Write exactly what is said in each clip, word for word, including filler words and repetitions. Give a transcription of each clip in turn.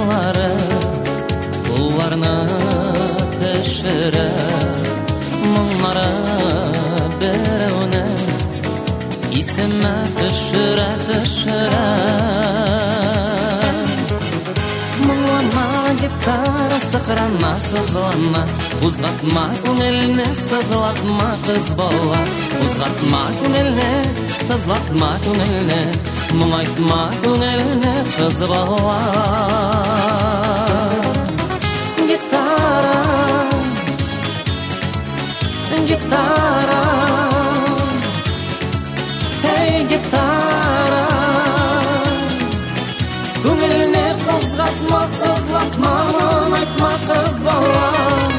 Айлары Уларны пешерер Мұңлары біреуіне Исеме түшіре түшіре Мұңлама гитара сықырана сызылана Ұзғатма көңіліне сызылатма қыз бала Ұзғатма көңіліне сызылатма көңіліне Мұңайтма көңіліне қыз бала Гитара Гитара Эй, гитара Көңіліне қозғатма, сызлатма, мұңайтма қыз бала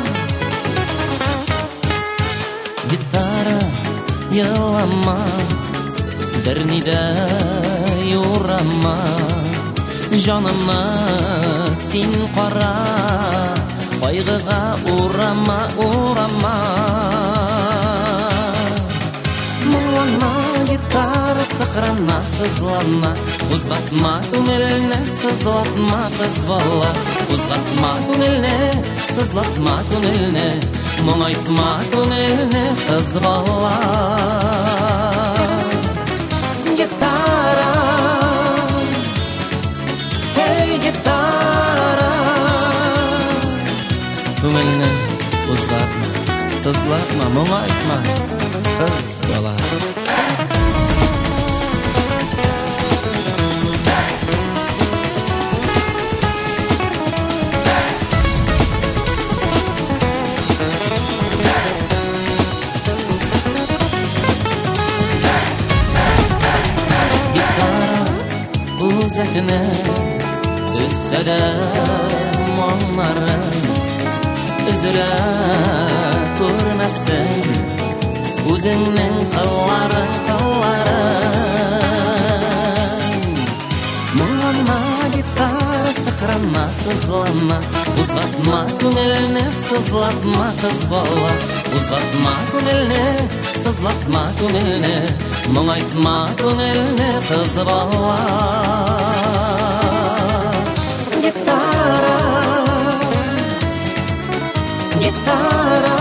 Гитара, елама Бірніде юрама Жанымны син қара Қайғыға урама, урама Мұңлана гитара сықырана сызлана Ұзғатма көңіліне сызлатма қыз бала Ұзғатма көңіліне сызлатма көңіліне Мұңайтма көңіліне қыз бала Гитара Эй, гитара Көңіліне ұзғатма сызлатма, мұңайтма қыз бала Үзәкіне үссәдә моңлары Үзілә күрмәсін Үзіңнің қылларың, қылларың Мұңлана гитара сықырана сызлана Ұзғатма көңіліне сызлатма қыз бала Ұзғатма көңіліне сызлатма көңіліне Мұңайтма көңіліне қыз бала Гитара Гитара